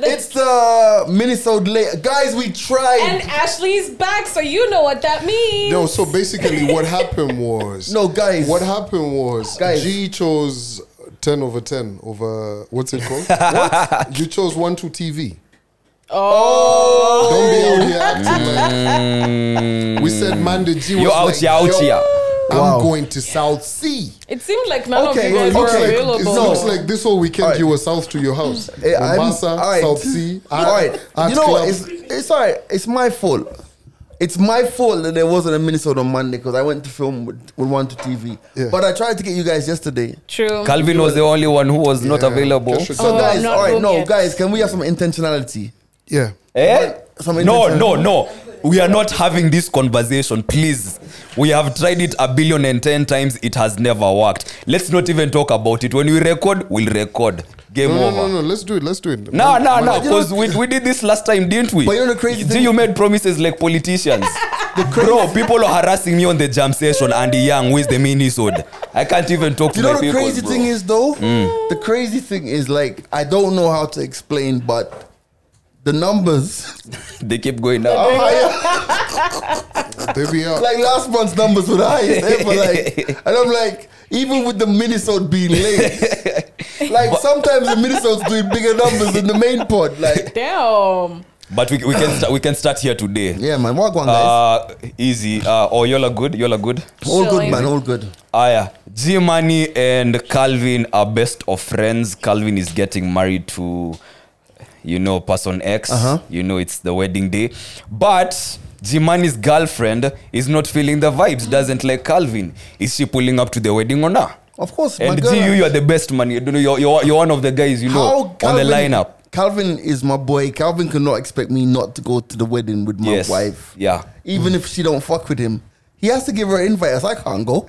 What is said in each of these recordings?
It's the Minnesota late. Guys, we tried. And Ashley's back, so you know what that means. No, so basically what happened was... No, guys. What happened was Guys. G chose 10 over 10 over... What's it called? What? You chose 1-2 TV. Oh. Don't be out here acting like... We said Manda G was You're out like, here, out yo, here. I'm Wow. going to South Sea. It seemed like none Okay, of you guys okay. were It available. looks like this whole weekend Alright. you were south to your house. I'm- Mombasa, alright. South Sea. All right. Art You know what? Club. It's all right. It's my fault. It's my fault that there wasn't a Minnesota on Monday because I went to film with 1-2 TV. Yeah. But I tried to get you guys yesterday. True. Calvin was the only one who was not Yeah. available. Kesha So Oh, guys, I'm not all right, home no, yet. guys, can we have some intentionality? Yeah. Eh? Some No, intention- no. We are not having this conversation, please. We have tried it 1,010,000,000 times. It has never worked. Let's not even talk about it. When we record, we'll record. Game over. No. Let's do it. No, Man, because we did this last time, didn't we? But you know the crazy Gee, thing- you made promises like politicians. Bro, people are harassing me on the jam session. Andy Young, who is the minisode? I can't even talk to You know my the people, crazy bro. thing is though? The crazy thing is like, I don't know how to explain, but the numbers, They keep going up. They be out. like last month's numbers were the highest ever. Like, and I'm like, even with the Minnesota being late, like sometimes the Minnesota's doing bigger numbers than the main pod. Like, Damn. But we can start here today. yeah, man, walk on, guys. Easy. Oh, y'all are good. All good, chilling. man, all good. Yeah. G Money and Calvin are best of friends. Calvin is getting married to, person X. It's the wedding day. But G Money's girlfriend is not feeling the vibes, doesn't like Calvin. Is she pulling up to the wedding or not? Of course, my And girl. G, you are the best man. You're one of the guys, on the lineup. Calvin is my boy. Calvin cannot expect me not to go to the wedding with my Yes. wife. Yeah. Even if she don't fuck with him. He has to give her an invite, else I can't go.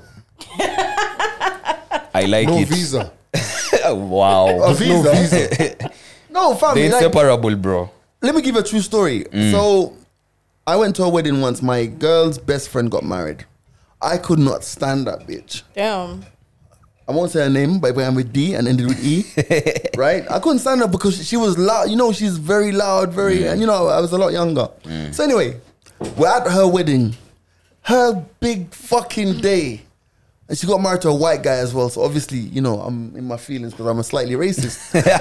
I like No it. visa. Wow. A visa. No, family. They're Like, inseparable, bro. let me give you a true story. So, I went to a wedding once. My girl's best friend got married. I could not stand that bitch. Damn. I won't say her name, but it began with D and ended with E. Right? I couldn't stand her because she was loud. She's very loud, and I was a lot younger. So anyway, we're at her wedding. Her big fucking day. And she got married to a white guy as well. So obviously, I'm in my feelings because I'm a slightly racist.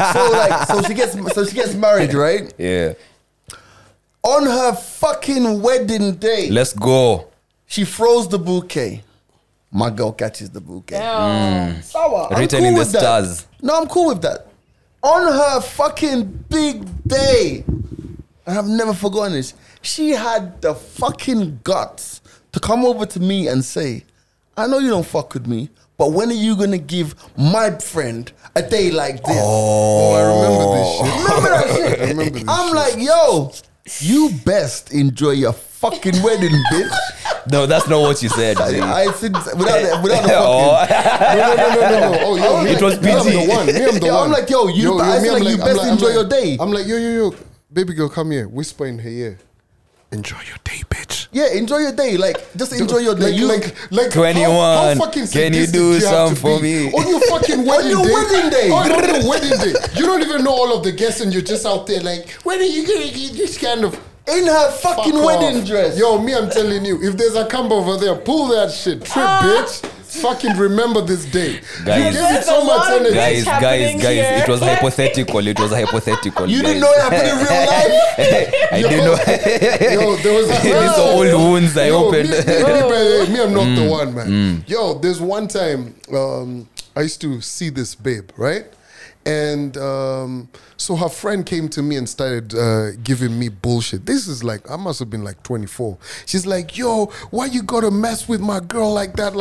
so she gets married, right? Yeah. On her fucking wedding day, Let's go. she throws the bouquet. My girl catches the bouquet. Damn. Sour. I'm Written cool in the with that. stars. No, I'm cool with that. On her fucking big day, and I've never forgotten this, she had the fucking guts to come over to me and say, I know you don't fuck with me, but when are you gonna give my friend a day like this? Oh, I remember this shit. Remember that shit? I remember this I'm shit. like, yo, you best enjoy your fucking wedding, bitch. No, that's not what you said. G. I said without the fucking. Oh, No. Oh, yo, It was me, I'm PG. the one. Me, I'm the Yo, one. I'm like, yo, I feel like you best enjoy your day. I'm like, yo, baby girl, come here. Whisper in her ear. Enjoy your day, bitch. Yeah, enjoy your day. Like, just enjoy your day. Like 21, How fucking can you sadistic do have some to for be? me? On your fucking wedding your day. wedding day. On your wedding day. You don't even know all of the guests and you're just out there like, when are you gonna get this kind of in her fucking fuck wedding off. dress. Yo, me, I'm telling you, if there's a camera over there, pull that shit. Trip, bitch. Fucking remember this day. Guys. You gave it There's so a much lot of energy. guys. guys, happening it was here. hypothetical. You didn't know it happened in real life. I didn't know. Yo, there was These are old wounds I opened. Me, I'm not the one, man. Yo, there's one time I used to see this babe, right? And so her friend came to me and started giving me bullshit. This is like, I must have been like 24. She's like, yo, why you gotta mess with my girl like that?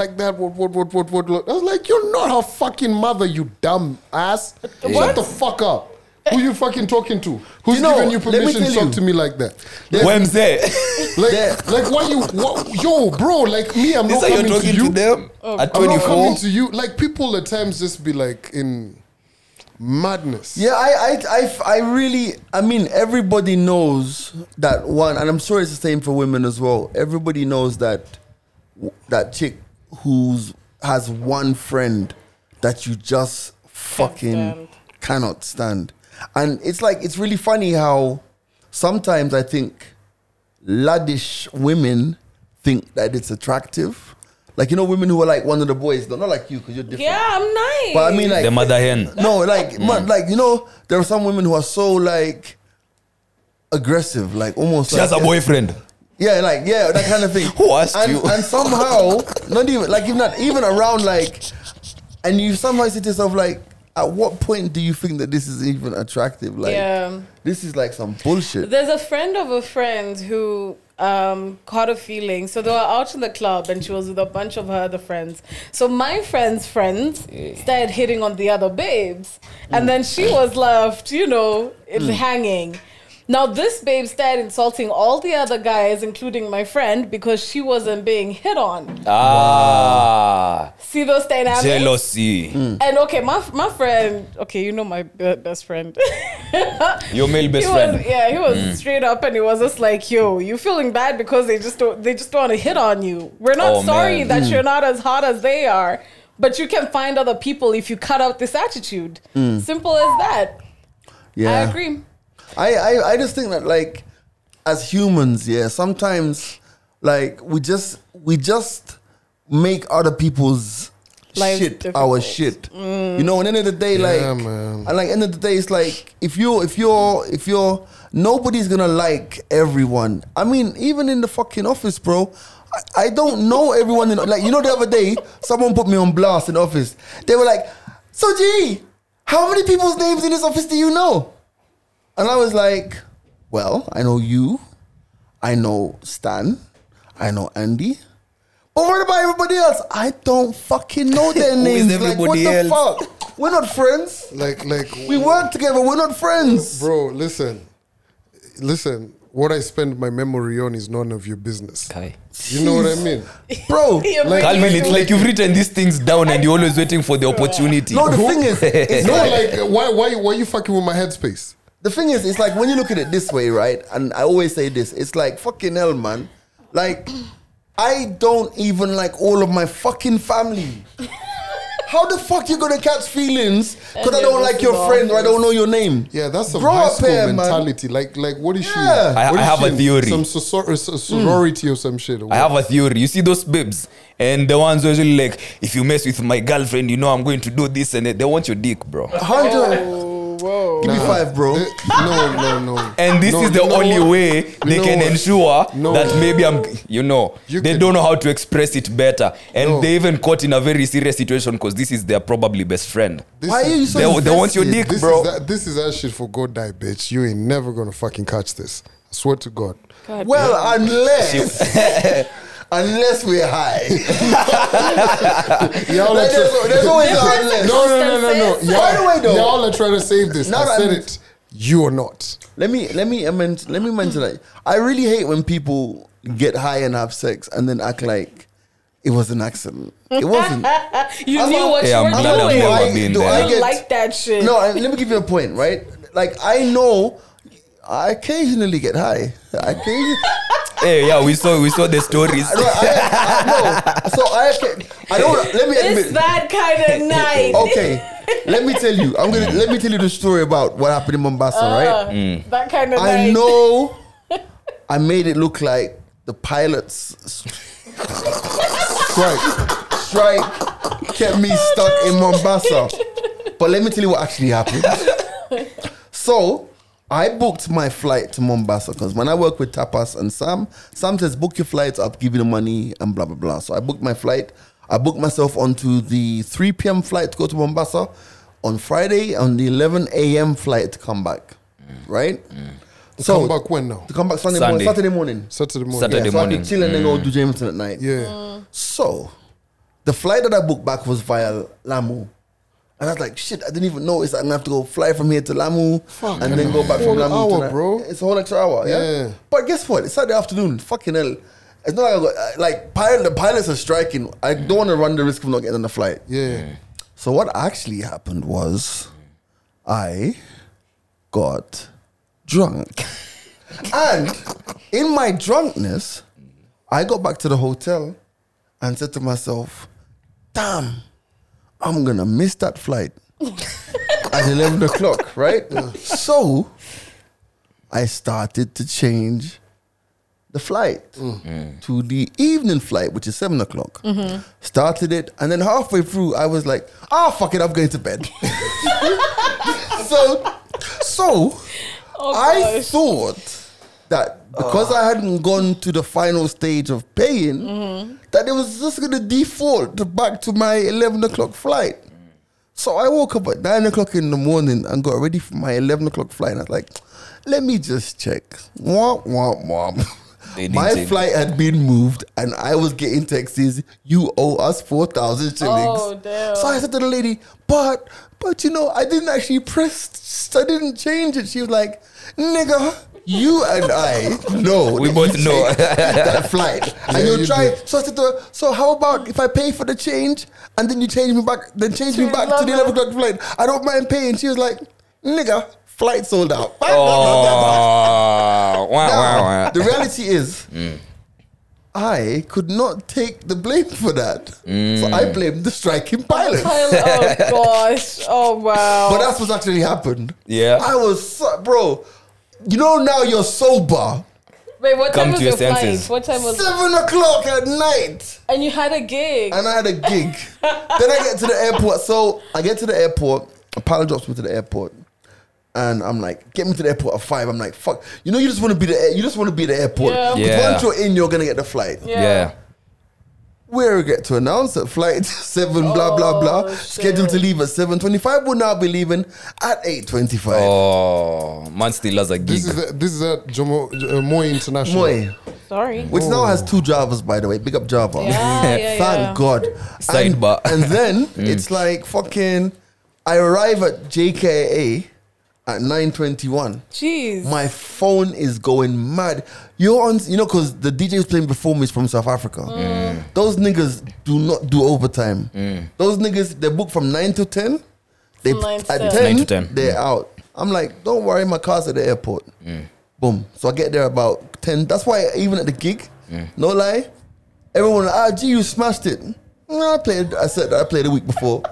What? I was like, you're not her fucking mother, you dumb ass. Shut the fuck up. Who you fucking talking to? Who's giving you let me permission to tell talk you. to me like that? Wemse. Like why you, yo, bro, like me, I'm This not how you're coming to talking you. to them at I'm not 24? coming to you. Like people at times just be like in madness. Yeah, I really, I mean, everybody knows that one, and I'm sure it's the same for women as well. Everybody knows that chick has one friend that you just fucking stand. cannot stand. And it's really funny how sometimes I think laddish women think that it's attractive. Like, you know, women who are like one of the boys, not like you because you're different. Yeah, I'm nice. But I mean, like, The mother hen. no, like, like, you know, there are some women who are so like aggressive, like almost. She like, has a boyfriend. Yeah, like, yeah, that kind of thing. Who asked and, you? And somehow, not even like even around like, and you somehow say to yourself like, at what point do you think that this is even attractive? Like, this is like some bullshit. There's a friend of a friend who caught a feeling. So they were out in the club and she was with a bunch of her other friends. So my friend's friends started hitting on the other babes. And then she was left, you know, hanging. Now this babe started insulting all the other guys, including my friend, because she wasn't being hit on. Ah. See those dynamics? Jealousy. And okay, my friend, okay, you know my best friend. Your male best He friend. was, yeah, he was straight up and he was just like, yo, you feeling bad because they just want to hit on you. We're not Oh, sorry man. that you're not as hot as they are, but you can find other people if you cut out this attitude. Simple as that. Yeah, I agree. I just think that like as humans, yeah, sometimes like we just make other people's Lives shit difficult. our shit. You know, at the end of the day, like, man. and like end of the day, it's like if you're nobody's gonna like everyone. I mean, even in the fucking office, bro. I don't know everyone in, like, you know, the other day someone put me on blast in the office. They were like, "So G, how many people's names in this office do you know?" And I was like, well, I know you, I know Stan, I know Andy. But what about everybody else? I don't fucking know their Who is names. Like, what everybody the else? fuck? We're not friends. Like We work together, we're not friends. bro, listen. What I spend my memory on is none of your business. Kai. You know what I mean? Bro, You're Like- making Calvin, me it's do like you've written these things down and you're always waiting for the opportunity. no, the thing is, it's No, like, like why you fucking with my headspace? the thing is, it's like when you look at it this way, right? And I always say this, it's like fucking hell, man. Like, I don't even like all of my fucking family. How the fuck you gonna catch feelings because I you're don't just like your in the friend or I office. don't know your name? Yeah, that's some Grow high up school here, man. mentality. Like what is she? Yeah. I What is have she a in? theory. Some sorority or some shit. Or I have a theory. You see those bibs? And the ones who are usually like, if you mess with my girlfriend, you know I'm going to do this and that. They want your dick, bro. 100. Oh, whoa. Give me 5, bro. No. And this No, is the you know only what? way they know can what? ensure No. that maybe I'm, You they can- don't know how to express it better. And No. they even caught in a very serious situation because this is their probably best friend. This Why are is- you so They want your invested? dick, bro. This is that shit for God die, bitch. You ain't never gonna fucking catch this. I swear to God. God. Well, unless we're high. Y'all Like, are there's always an Difference unless. in no. circumstances. Y'all, By the way, though- y'all are trying to save this. Now I that said I'm- it. You are not. Let me mention that. I really hate when people get high and have sex and then act like it was an accident. It wasn't. You I'm knew a- what Yeah, you I'm were glad I've doing. never been do there. I I get- like that shit. No, let me give you a point, right? Like, I know I occasionally get high. Hey, yeah, we saw the stories. No, I don't. Let me It's admit. that kind of night. Okay, let me tell you. Let me tell you the story about what happened in Mombasa, right? That kind of I night. know I made it look like the pilot's strike kept me stuck in Mombasa. But let me tell you what actually happened. So I booked my flight to Mombasa because when I work with Tapas and Sam says book your flights, I'll give you the money and blah blah blah. So I booked my flight. I booked myself onto the 3 p.m. flight to go to Mombasa on Friday, on the 11 a.m. flight to come back. Right? So Come back when now? to come back Sunday. Saturday morning. Saturday morning. Saturday So I morning. could chill and then go do Jameson at night. Yeah. So the flight that I booked back was via Lamu. And I was like, shit, I didn't even know it's I'm gonna have to go fly from here to Lamu and then go back from Whole Lamu hour, to bro. It's a whole extra hour, yeah? Yeah. But guess what? It's Saturday afternoon. Fucking hell. It's not like I got, like the pilots are striking. I don't want to run the risk of not getting on the flight. Yeah. So what actually happened was I got drunk. And in my drunkenness, I got back to the hotel and said to myself, damn, I'm gonna miss that flight. at 11 o'clock, right? So I started to change the flight to the evening flight, which is 7 o'clock. Started it, and then halfway through, I was like, fuck it, I'm going to bed. so I thought that because I hadn't gone to the final stage of paying, that it was just going to default back to my 11 o'clock flight. So I woke up at 9 o'clock in the morning and got ready for my 11 o'clock flight. And I was like, let me just check. Womp, womp, womp. My flight had been moved and I was getting texts, you owe us 4,000 shillings. Oh, damn. So I said to the lady, but you know, I didn't actually I didn't change it. She was like, nigga, you and I know. We both know. that flight. And you're trying. So I said to her, so how about if I pay for the change and then you change me back, to the 11 o'clock flight? I don't mind paying. She was like, nigga, flight sold out. Now, the reality is, I could not take the blame for that. So I blamed the striking pilot. Oh gosh. Oh wow. But that's what's actually happened. Yeah. I was, bro, you know now you're sober. Wait, what Come time was to your your flight? senses. What time was 7 o'clock at night. And you had a gig. And I had a gig. Then I get to the airport. So I get to the airport. A pilot drops me to the airport. And I'm like, get me to the airport at 5. I'm like, fuck. You know, you just want to be the airport. Yeah. Because Yeah. once you're in, you're gonna get the flight. Yeah. We get to announce that flight 7 blah blah blah. shit. Scheduled to leave at 7:25. Will now be leaving at 8:25. Oh, man still has a gig. This is at Moi International. Moi, Sorry. which now has 2 Javas, by the way. Big up Java. Yeah, Thank God. Sidebar. And then it's like fucking. I arrive at JKA at 9:21. Jeez. My phone is going mad. You're on, you know, because the DJ who's playing before me is from South Africa. Those niggas do not do overtime. Those niggas, they book from 9 to 10. They From 9 to at 10. 10, 9 to 10. they're out. I'm like, don't worry, my car's at the airport. Boom. So I get there about 10. That's why even at the gig, no lie, everyone like, G, you smashed it. No, I said that I played a week before.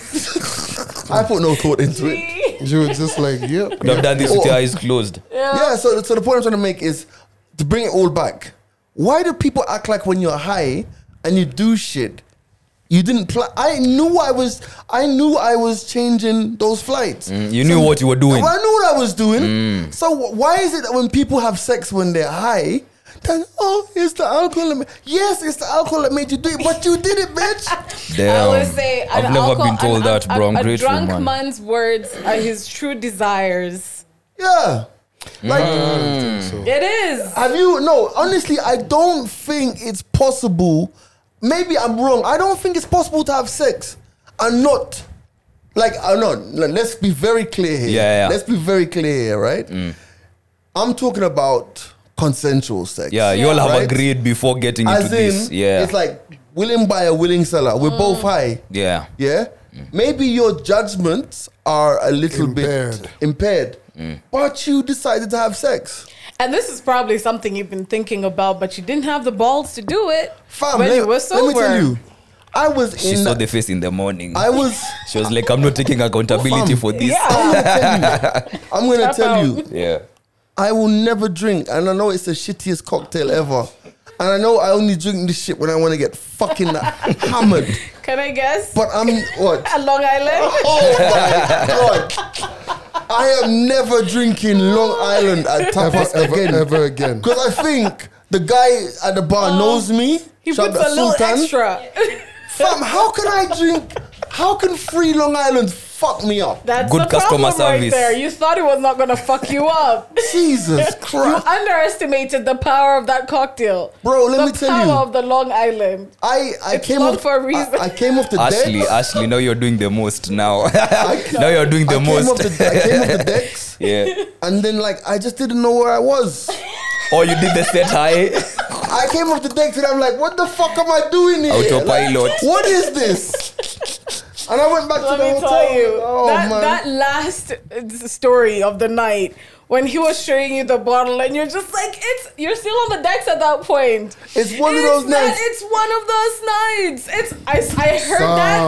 I put no thought into it. You were just like, yep. Could have done this with your eyes closed. Yeah, so the point I'm trying to make is to bring it all back. Why do people act like when you're high and you do shit, you didn't plan? I knew I was changing those flights. You knew what you were doing. I knew what I was doing. So why is it that when people have sex when they're high, then, it's the alcohol that yes, it's the alcohol that made you do it, but you did it, bitch. Damn. I always say, I've never been told that, bro. I'm a grateful, drunk man. man's words are his true desires. Yeah. Like, I don't think so. It is. have you, no, honestly, I don't think it's possible. Maybe I'm wrong. I don't think it's possible to have sex and not, let's be very clear here. Yeah. Let's be very clear here, right? I'm talking about consensual sex. Yeah, you all have Right? agreed before getting into As this. in, Yeah. it's like willing buyer, willing seller. We're both high. Yeah. Yeah? Maybe your judgments are a little bit impaired, but you decided to have sex. And this is probably something you've been thinking about, but you didn't have the balls to do it Fam, when you were let sober. me tell you, I was She in. saw the face in the morning. I was. She was like, I'm not taking accountability Fam. for this. Yeah. I'm gonna Tap tell out. you. Yeah. I will never drink, and I know it's the shittiest cocktail ever. And I know I only drink this shit when I want to get fucking hammered. Can I guess? But I'm what? At Long Island? Oh my god! I am never drinking Long Island at tapas again. Ever again. Because I think the guy at the bar knows me. He Shout puts out a little Sultan. extra. Fam, how can I drink? How can free Long Island fuck me up? That's Good the problem customer right service. there. You thought it was not going to fuck you up. Jesus You Christ. underestimated the power of that cocktail. Bro, let me the tell power you. of the Long Island. I It's came long off for a reason. I came off the decks. Ashley, now you're doing the most now. I- now you're doing the I came most. off I came off the decks. Yeah. And then I just didn't know where I was. Or you did the set high. I came off the decks and I'm like, what the fuck am I doing here? Autopilot. What is this? And I went back Let to the me hotel. tell you, Oh, man. that last story of the night when he was showing you the bottle and you're just like, you're still on the decks at that point. It's one of those nights. It's one of those nights. I heard that.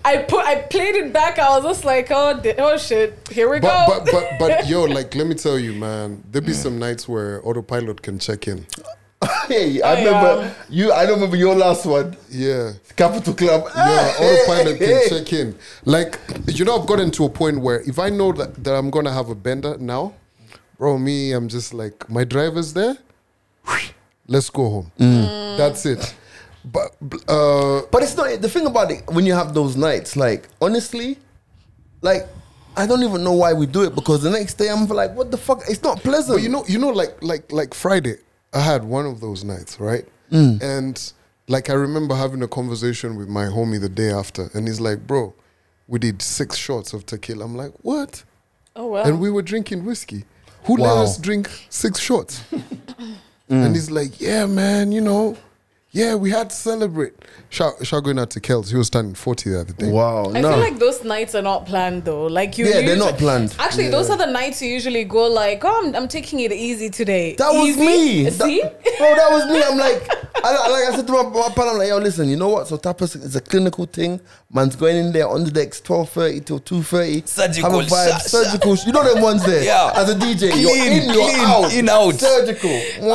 I played it back. I was just like, oh shit, here we go. But yo, like, let me tell you, man, there be some nights where autopilot can check in. Hey, I remember you. I don't remember your last one. Yeah. Capital Club. Yeah, autopilot can check in. Like, you know, I've gotten to a point where if I know that I'm gonna have a bender now, bro, I'm just like, my driver's there. Let's go home. That's it. But it's not the thing about it when you have those nights. Like honestly, like I don't even know why we do it because the next day I'm like, what the fuck? It's not pleasant. But you know, like Friday, I had one of those nights, right? And like I remember having a conversation with my homie the day after, and he's like, bro, we did 6 shots of tequila. I'm like, what? Oh wow. And we were drinking whiskey. Who let us drink 6 shots? And he's like, yeah, man, you know. Yeah, we had to celebrate. Shout going out to Kels. He was turning 40 the other day. Wow. I feel like those nights are not planned though. Like you, they're not planned. Actually, those are the nights you usually go like, I'm taking it easy today. That was Easy? me. See? Bro, that was me. I'm like I said to my partner, I'm like, yo, listen, you know what? So tapas is a clinical thing. Man's going in there on the decks 12:30 till 2:30. Surgical. Have a vibe. Surgical. You know them ones there. Yeah. As a DJ, Clean, you're in, you're clean, out. in, out. Surgical.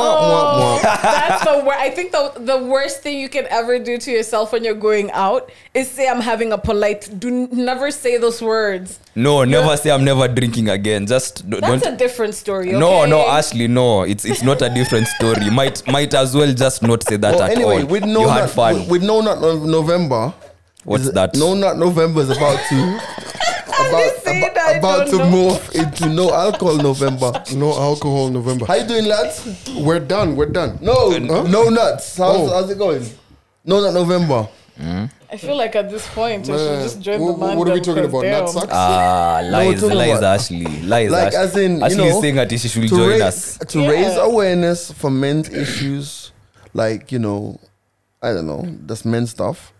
That's the worst. I think the worst thing you can ever do to yourself when you're going out is say I'm having a polite. Never say those words. No, never say I'm never drinking again. Just That's a different story. Okay? No, Ashley, no. It's not a different story. Might as well just not say that at anyway, all. with no You had nut, fun. with no nut November. What's that? No nut November is about to don't know. morph into no alcohol November. No alcohol November. How you doing, lads? We're done. No, no nuts. How's it going? No nut November. I feel like at this point I should just join the man. What are we talking about? Nut sacks? Lies, talking lies, about- Ashley. Lies, Like, Ashley. as in, you Ashley know, is saying that she should to join raise, us. to raise awareness for men's issues, like, you know, I don't know, that's men's stuff.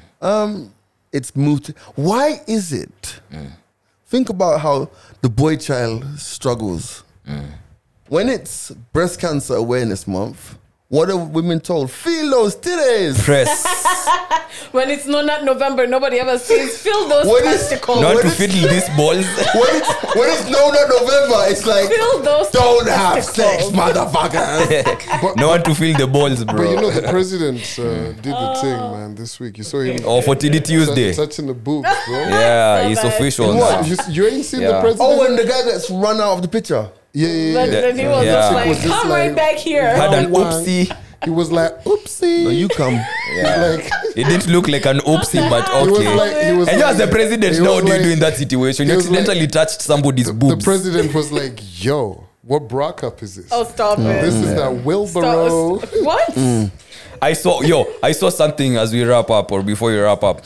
It's moved. Why is it? Think about how the boy child struggles. When it's Breast Cancer Awareness Month, what are women told? Feel those titties. Press. When it's not November, nobody ever says fill those What is- testicles. Not What to is- fiddle these balls. When it's no November, it's like, Fill those don't have testicles. sex, motherfucker. No one to feel the balls, But you bro. know the president did the thing, man. This week you saw him Or for TD Tuesday. touching the boobs, bro. Yeah, So he's bad. official What? now. You ain't seen the Yeah. president? Oh, when the guy gets run out of the picture. Yeah. But then he was Yeah. just like, Was just come like- right back here. Had an One. oopsie. He was like, oopsie. No, you come. Like, It didn't look like an oopsie, but he was okay. like, he was And you like, as the president, he now was what do you like- do in that situation? You he was like- accidentally touched somebody's The boobs. president was like, yo, what bra cup is this? Oh, stop it. This is that wheelbarrow. What? I saw something as we wrap up or before we wrap up.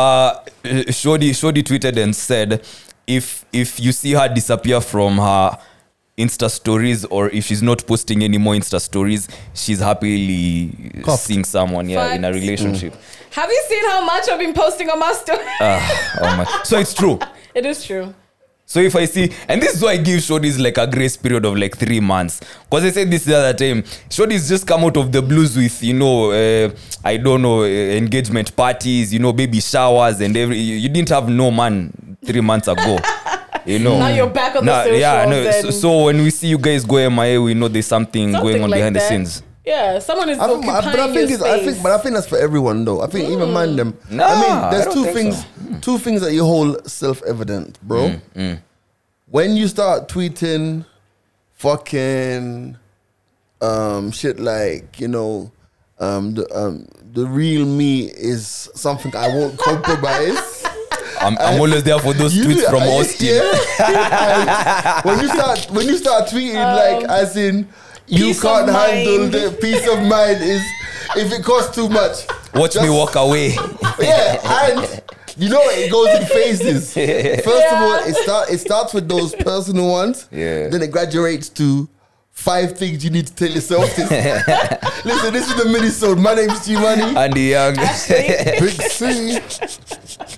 Shodi tweeted and said, if you see her disappear from her Insta stories or if she's not posting any more Insta stories, she's happily seeing someone in a Facts. relationship. Have you seen how much I've been posting on my story? Oh my. So it's true. It is true. So if I see, and this is why I give Shodi's like a grace period of like 3 months. Because I said this the other time, Shodi's just come out of the blues with, you know, I don't know, engagement parties, you know, baby showers and you didn't have no man 3 months ago. You know. Now you're back on the socials. Yeah, no. and So when we see you guys go MIA, we know there's something going on like behind the that. scenes. Yeah, someone is I think, occupying but I think, your it's, space. I think that's for everyone though. I think even man them. Nah, I mean, there's I don't think two things that you hold self-evident, bro. When you start tweeting, fucking, shit like, you know, the real me is something I won't compromise. I'm always there for those tweets from Austin. Yeah. And when you start tweeting like as in you Peace can't of handle mind. the peace of mind is if it costs too much. Watch me Just- walk away. Yeah, and you know it goes in phases. First of all, it starts with those personal ones. Yeah. Then it graduates to 5 things you need to tell yourself. Listen, this is the mini-sode. My name's G Money. And the young. Big C.